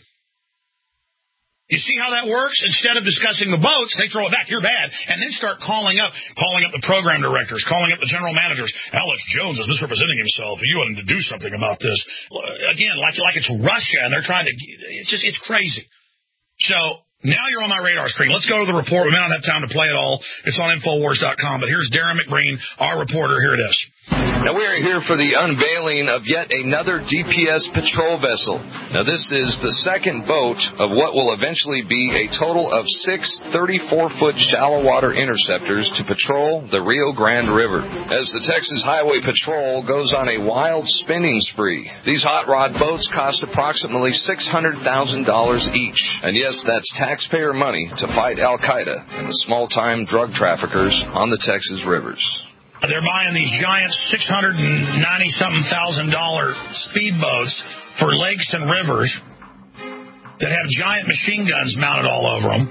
You see how that works? Instead of discussing the boats, they throw it back. You're bad. And then start calling up the program directors, calling up the general managers. Alex Jones is misrepresenting himself. You want him to do something about this. Again, like it's Russia, and they're trying to, it's crazy. So, now you're on my radar screen. Let's go to the report. We may not have time to play it all. It's on Infowars.com. But here's Darren McBreen, our reporter. Here it is. Now, we are here for the unveiling of yet another DPS patrol vessel. Now, this is the second boat of what will eventually be a total of 6 34-foot shallow water interceptors to patrol the Rio Grande River. As the Texas Highway Patrol goes on a wild spending spree, these hot rod boats cost approximately $600,000 each. And yes, that's taxpayer money to fight Al-Qaeda and the small-time drug traffickers on the Texas rivers. They're buying these giant $690-something speedboats for lakes and rivers that have giant machine guns mounted all over them.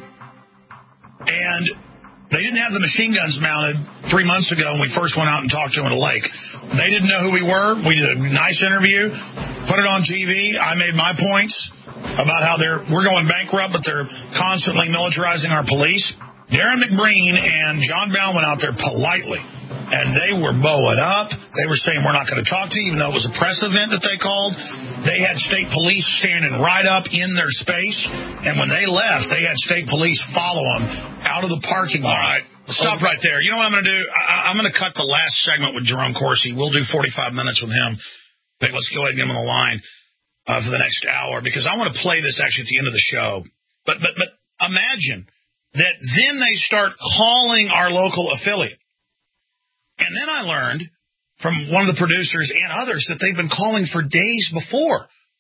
And they didn't have the machine guns mounted 3 months ago when we first went out and talked to them at a lake. They didn't know who we were. We did a nice interview, put it on TV. I made my points about how we're going bankrupt, but they're constantly militarizing our police. Darren McBreen and John Brown went out there politely, and they were bowing up. They were saying, we're not going to talk to you, even though it was a press event that they called. They had state police standing right up in their space, and when they left, they had state police follow them out of the parking lot. All right, stop right there. You know what I'm going to do? I'm going to cut the last segment with Jerome Corsi. We'll do 45 minutes with him. But let's go ahead and get him on the line for the next hour, because I want to play this actually at the end of the show. But imagine that then they start calling our local affiliate. And then I learned from one of the producers and others that they've been calling for days before,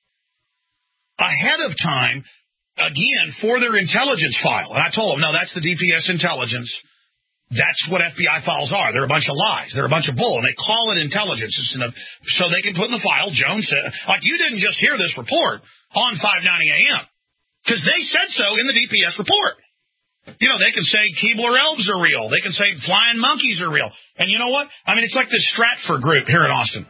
ahead of time, again, for their intelligence file. And I told them, no, that's the DPS intelligence. That's what FBI files are. They're a bunch of lies. They're a bunch of bull. And they call it intelligence. So they can put in the file, Jones said, like, you didn't just hear this report on 5:90 a.m. because they said so in the DPS report. They can say Keebler elves are real. They can say flying monkeys are real. And you know what? I mean, it's like this Stratford group here in Austin.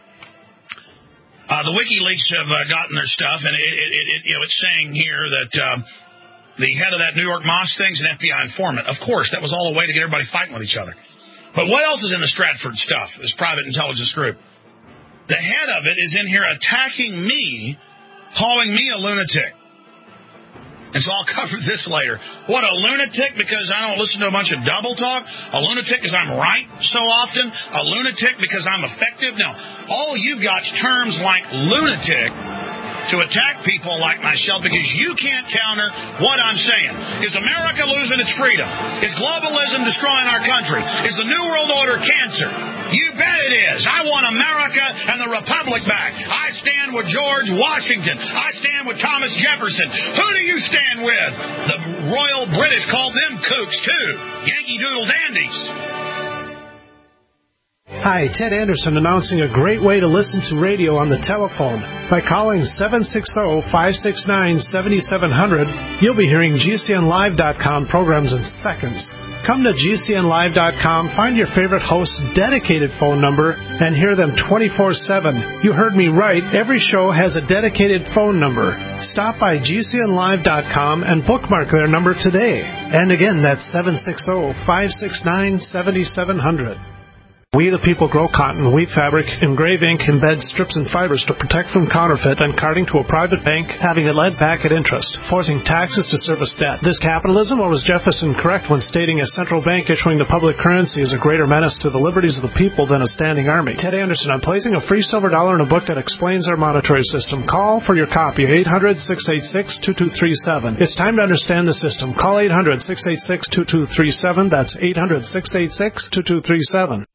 The WikiLeaks have gotten their stuff, and it's saying here that the head of that New York Mosque thing's an FBI informant. Of course, that was all a way to get everybody fighting with each other. But what else is in the Stratford stuff, this private intelligence group? The head of it is in here attacking me, calling me a lunatic. And so I'll cover this later. What, a lunatic because I don't listen to a bunch of double talk? A lunatic because I'm right so often? A lunatic because I'm effective? No. All you've got is terms like lunatic to attack people like myself because you can't counter what I'm saying. Is America losing its freedom? Is globalism destroying our country? Is the New World Order cancer? You bet it is. I want America and the Republic back. I stand with George Washington. I stand with Thomas Jefferson. Who do you stand with? The Royal British called them kooks, too. Yankee Doodle dandies. Hi, Ted Anderson announcing a great way to listen to radio on the telephone. By calling 760-569-7700, you'll be hearing GCNlive.com programs in seconds. Come to GCNlive.com, find your favorite host's dedicated phone number, and hear them 24/7. You heard me right. Every show has a dedicated phone number. Stop by GCNlive.com and bookmark their number today. And again, that's 760-569-7700. We the people grow cotton, weave fabric, engrave ink, embed strips and fibers to protect from counterfeit and carting to a private bank, having it led back at interest, forcing taxes to service debt. This capitalism, or was Jefferson correct when stating a central bank issuing the public currency is a greater menace to the liberties of the people than a standing army? Ted Anderson, I'm placing a free silver dollar in a book that explains our monetary system. Call for your copy, 800-686-2237. It's time to understand the system. Call 800-686-2237. That's 800-686-2237.